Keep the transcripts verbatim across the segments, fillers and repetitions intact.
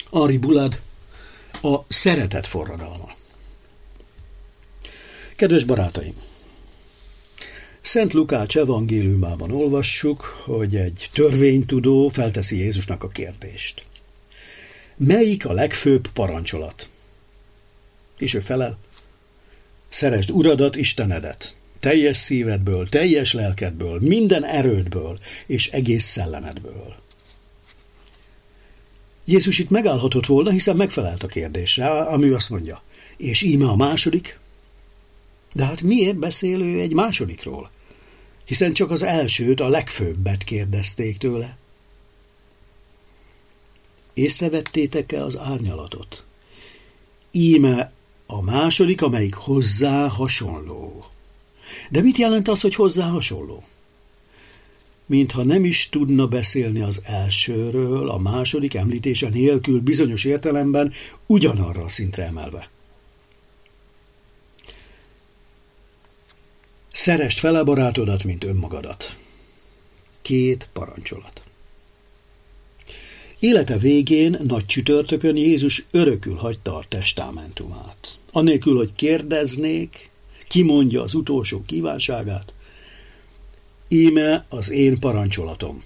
Henri Boulad, a szeretet forradalma. Kedves barátaim! Szent Lukács evangéliumában olvassuk, hogy egy törvénytudó felteszi Jézusnak a kérdést. Melyik a legfőbb parancsolat? És ő felel, szeresd Uradat, Istenedet, teljes szívedből, teljes lelkedből, minden erődből és egész szellemedből. Jézus itt megállhatott volna, hiszen megfelelt a kérdésre, ami azt mondja. És íme a második? De hát miért beszél ő egy másodikról? Hiszen csak az elsőt, a legfőbbet kérdezték tőle. Észrevettétek-e az árnyalatot? Íme a második, amelyik hozzá hasonló. De mit jelent az, hogy hozzá hasonló? Mintha nem is tudna beszélni az elsőről, a második említése nélkül bizonyos értelemben ugyanarra a szintre emelve. Szeresd fel a barátodat, mint önmagadat. Két parancsolat. Élete végén, nagy csütörtökön Jézus örökül hagyta a testamentumát. Anélkül, hogy kérdeznék, kimondja az utolsó kívánságát, íme az én parancsolatom.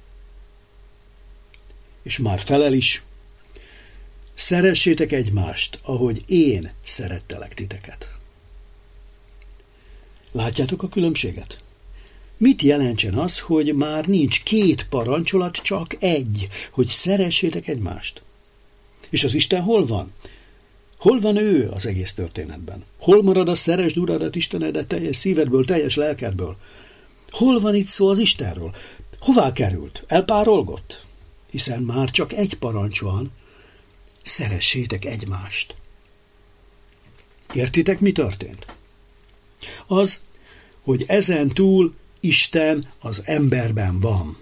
És már felel is, szeressétek egymást, ahogy én szerettelek titeket. Látjátok a különbséget? Mit jelentsen az, hogy már nincs két parancsolat, csak egy, hogy szeressétek egymást? És az Isten hol van? Hol van ő az egész történetben? Hol marad a szeresd Uradat, Istenedet teljes szívedből, teljes lelkedből? Hol van itt szó az Istenről? Hová került? Elpárolgott? Hiszen már csak egy parancs van, szeressétek egymást. Értitek, mi történt? Az, hogy ezen túl Isten az emberben van.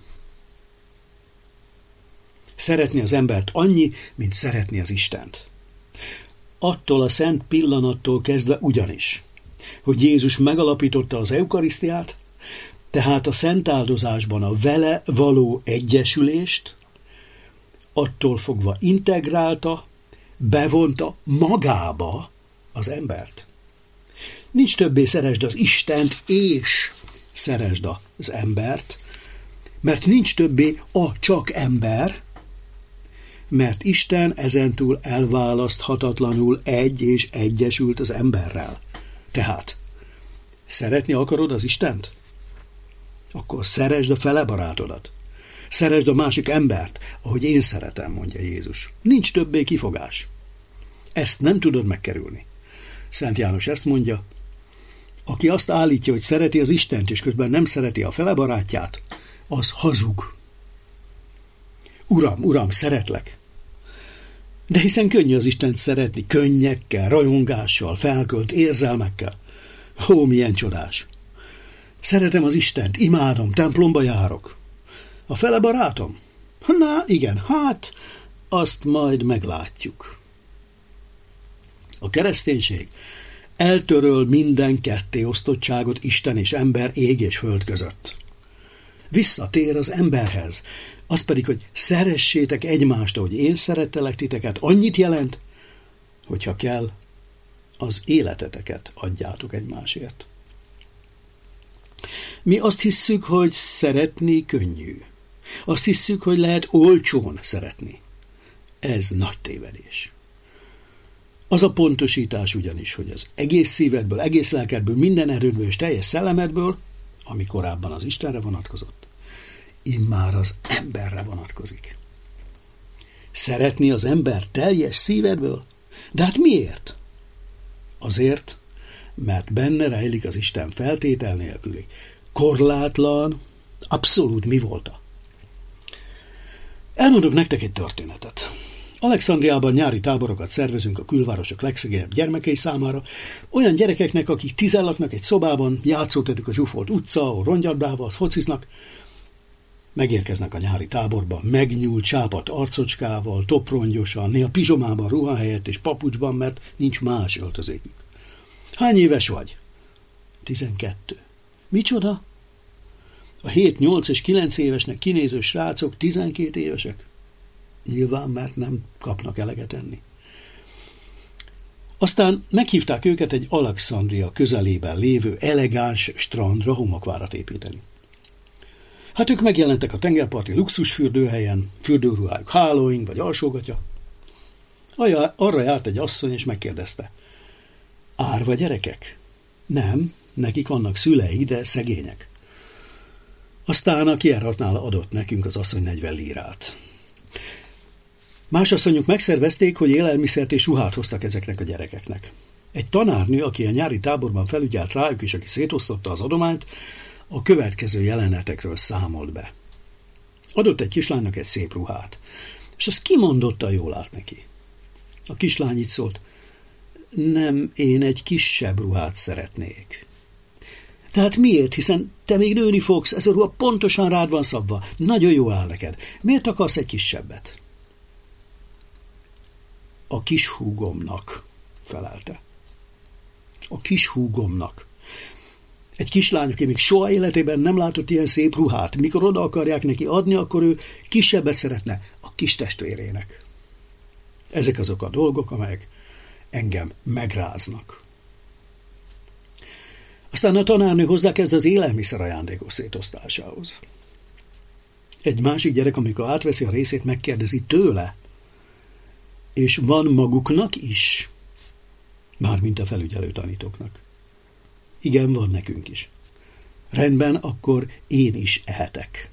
Szeretni az embert annyi, mint szeretni az Istent. Attól a szent pillanattól kezdve ugyanis, hogy Jézus megalapította az eukarisztiát, tehát a szent áldozásban a vele való egyesülést, attól fogva integrálta, bevonta magába az embert. Nincs többé szeresd az Istent, és szeresd az embert, mert nincs többé a csak ember, mert Isten ezentúl elválaszthatatlanul egy és egyesült az emberrel. Tehát, szeretni akarod az Istent? Akkor szeresd a fele barátodat. Szeresd a másik embert, ahogy én szeretem, mondja Jézus. Nincs többé kifogás. Ezt nem tudod megkerülni. Szent János ezt mondja, aki azt állítja, hogy szereti az Istent, és közben nem szereti a fele barátját, az hazug. Uram, Uram, szeretlek. De hiszen könnyű az Istent szeretni, könnyekkel, rajongással, felkölt érzelmekkel. Ó, milyen csodás! Szeretem az Istent, imádom, templomba járok. A fele barátom? Na, igen, hát, azt majd meglátjuk. A kereszténység eltöröl minden kettéosztottságot Isten és ember, ég és föld között. Visszatér az emberhez, az pedig, hogy szeressétek egymást, ahogy én szerettelek titeket, annyit jelent, hogyha kell, az életeteket adjátok egymásért. Mi azt hisszük, hogy szeretni könnyű. Azt hisszük, hogy lehet olcsón szeretni. Ez nagy tévedés. Az a pontosítás ugyanis, hogy az egész szívedből, egész lelkedből, minden erődből és teljes szellemedből, ami korábban az Istenre vonatkozott, immár az emberre vonatkozik. Szeretni az ember teljes szívedből? De hát miért? Azért, mert benne rejlik az Isten feltétel nélküli, korlátlan, abszolút mi volta. Elmondok nektek egy történetet. Alexandriában nyári táborokat szervezünk a külvárosok legszegényebb gyermekei számára, olyan gyerekeknek, akik tizen laknak egy szobában, játszóterük a zsúfolt utca, ahol rongyadával fociznak, megérkeznek a nyári táborba, megnyúlt, sápadt arcocskával, toprongyosan, néha pizsomában, ruha helyett és papucsban, mert nincs más öltözékük. Hány éves vagy? Tizenkettő. Micsoda? A hét, nyolc és kilenc évesnek kinéző srácok tizenkét évesek? Nyilván, mert nem kapnak eleget enni. Aztán meghívták őket egy Alexandria közelében lévő elegáns strandra homokvárat építeni. Hát ők megjelentek a tengerparti luxusfürdőhelyen, fürdőruhájuk hálóing vagy alsógatja. Arra járt egy asszony, és megkérdezte: árva gyerekek? Nem, nekik vannak szülei, de szegények. Aztán a kijáratnál adott nekünk az asszony negyven lírát. Más asszonyok megszervezték, hogy élelmiszert és ruhát hoztak ezeknek a gyerekeknek. Egy tanárnő, aki a nyári táborban felügyelt rájuk, és aki szétosztotta az adományt, a következő jelenetekről számolt be. Adott egy kislánynak egy szép ruhát, és az kimondottan jól állt neki. A kislány így szólt: nem, én egy kisebb ruhát szeretnék. Tehát miért? Hiszen te még nőni fogsz, ez a ruha pontosan rád van szabva, nagyon jól áll neked. Miért akarsz egy kisebbet? A kis húgomnak, felelte. A kis húgomnak. Egy kislány, aki még soha életében nem látott ilyen szép ruhát, mikor oda akarják neki adni, akkor ő kisebbet szeretne a kis testvérének. Ezek azok a dolgok, amelyek engem megráznak. Aztán a tanárnő hozzákezd az élelmiszer ajándékok szétosztásához. Egy másik gyerek, amikor átveszi a részét, megkérdezi tőle: és van maguknak is? Mármint a felügyelő tanítóknak. Igen, van nekünk is. Rendben, akkor én is ehetek.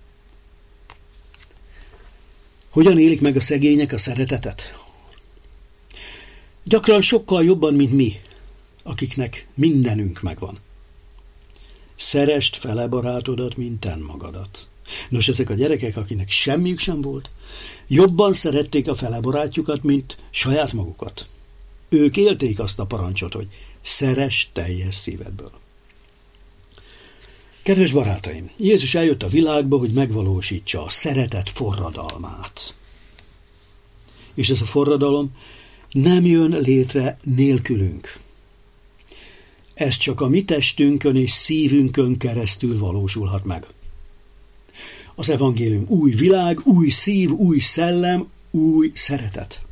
Hogyan élik meg a szegények a szeretetet? Gyakran sokkal jobban, mint mi, akiknek mindenünk megvan. Szeresd fele barátodat, mint ten magadat. Nos, ezek a gyerekek, akinek semmiük sem volt, jobban szerették a fele barátjukat, mint saját magukat. Ők élték azt a parancsot, hogy szeress teljes szívedből. Kedves barátaim, Jézus eljött a világba, hogy megvalósítsa a szeretet forradalmát. És ez a forradalom nem jön létre nélkülünk. Ez csak a mi testünkön és szívünkön keresztül valósulhat meg. Az evangélium új világ, új szív, új szellem, új szeretet.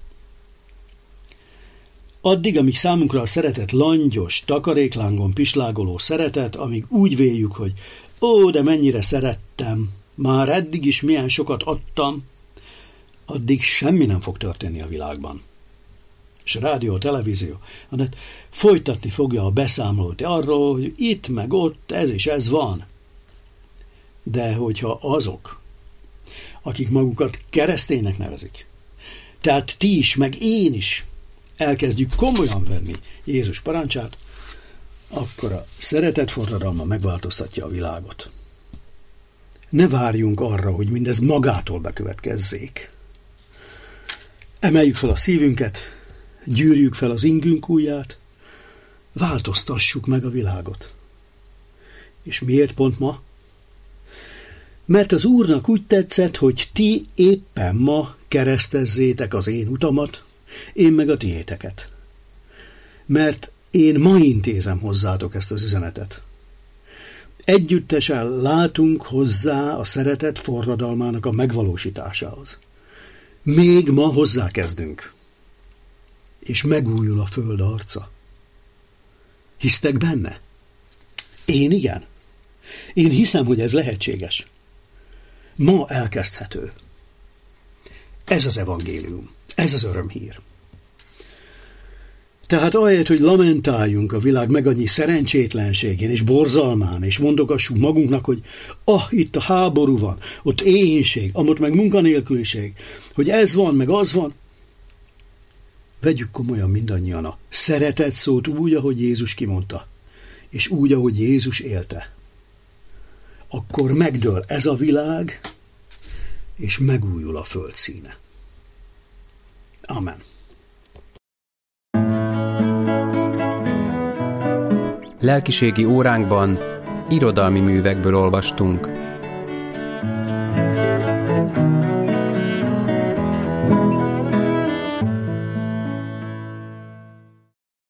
Addig, amíg számunkra a szeretet langyos, takaréklángon pislágoló szeretet, amíg úgy véljük, hogy ó, de mennyire szerettem, már eddig is milyen sokat adtam, addig semmi nem fog történni a világban. És a rádió, a televízió, hanem folytatni fogja a beszámolót arról, hogy itt meg ott ez és ez van. De hogyha azok, akik magukat kereszténynek nevezik, tehát ti is, meg én is elkezdjük komolyan venni Jézus parancsát, akkor a szeretet forradalma megváltoztatja a világot. Ne várjunk arra, hogy mindez magától bekövetkezzék. Emeljük fel a szívünket, gyűrjük fel az ingünk ujját, változtassuk meg a világot. És miért pont ma? Mert az Úrnak úgy tetszett, hogy ti éppen ma keresztezzétek az én utamat, én meg a tiéteket. Mert én ma intézem hozzátok ezt az üzenetet. Együttesen látunk hozzá a szeretet forradalmának a megvalósításához. Még ma hozzákezdünk, és megújul a föld arca. Hisztek benne? Én igen. Én hiszem, hogy ez lehetséges. Ma elkezdhető. Ez az evangélium. Ez az örömhír. Tehát ahelyett, hogy lamentáljunk a világ meg annyi szerencsétlenségén és borzalmán, és mondogassuk magunknak, hogy ah, itt a háború van, ott éhínség, amott meg munkanélküliség, hogy ez van, meg az van, vegyük komolyan mindannyian a szeretet szót úgy, ahogy Jézus kimondta, és úgy, ahogy Jézus élte. Akkor megdől ez a világ, és megújul a föld színe. Amen. Lelkiségi óránkban irodalmi művekből olvastunk.